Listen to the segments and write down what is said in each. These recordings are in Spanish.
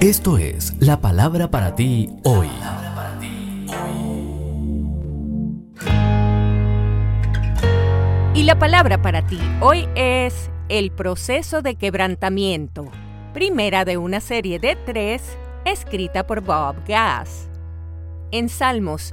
Esto es la palabra para ti hoy. Y la palabra para ti hoy es el proceso de quebrantamiento, primera de una serie de 3, escrita por Bob Gass. En Salmos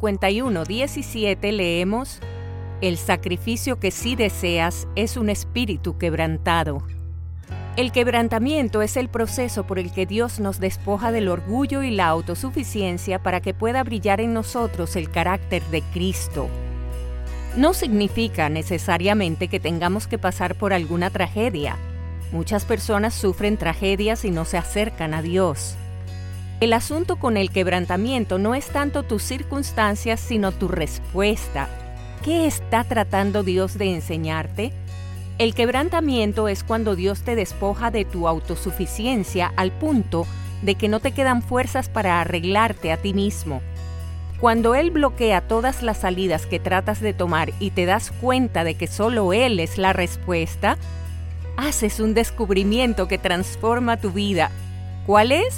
51:17 leemos: El sacrificio que sí deseas es un espíritu quebrantado. El quebrantamiento es el proceso por el que Dios nos despoja del orgullo y la autosuficiencia para que pueda brillar en nosotros el carácter de Cristo. No significa necesariamente que tengamos que pasar por alguna tragedia. Muchas personas sufren tragedias y no se acercan a Dios. El asunto con el quebrantamiento no es tanto tus circunstancias, sino tu respuesta. ¿Qué está tratando Dios de enseñarte? El quebrantamiento es cuando Dios te despoja de tu autosuficiencia al punto de que no te quedan fuerzas para arreglarte a ti mismo. Cuando Él bloquea todas las salidas que tratas de tomar y te das cuenta de que solo Él es la respuesta, haces un descubrimiento que transforma tu vida. ¿Cuál es?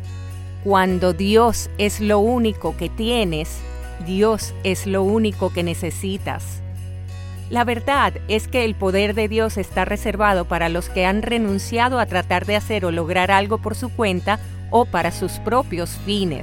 Cuando Dios es lo único que tienes, Dios es lo único que necesitas. La verdad es que el poder de Dios está reservado para los que han renunciado a tratar de hacer o lograr algo por su cuenta o para sus propios fines.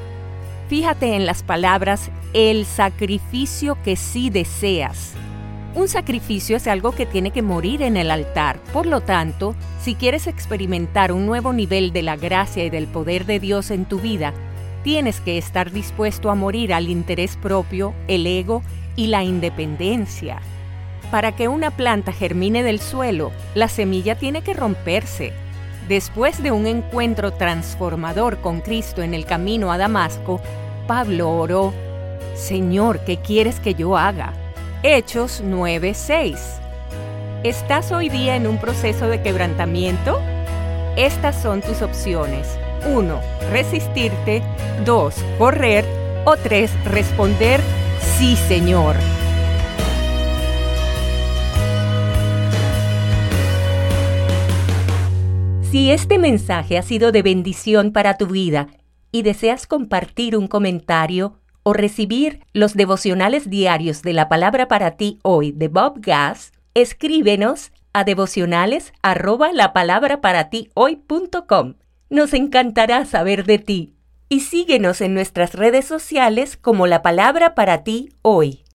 Fíjate en las palabras, el sacrificio que sí deseas. Un sacrificio es algo que tiene que morir en el altar. Por lo tanto, si quieres experimentar un nuevo nivel de la gracia y del poder de Dios en tu vida, tienes que estar dispuesto a morir al interés propio, el ego y la independencia. Para que una planta germine del suelo, la semilla tiene que romperse. Después de un encuentro transformador con Cristo en el camino a Damasco, Pablo oró: Señor, ¿qué quieres que yo haga? Hechos 9:6. ¿Estás hoy día en un proceso de quebrantamiento? Estas son tus opciones: 1. Resistirte, 2. Correr o 3. Responder: Sí, Señor. Si este mensaje ha sido de bendición para tu vida y deseas compartir un comentario o recibir los devocionales diarios de la palabra para ti hoy de Bob Gass, escríbenos a devocionales@lapalabraparatihoy.com. Nos encantará saber de ti. Y síguenos en nuestras redes sociales como La Palabra para ti hoy.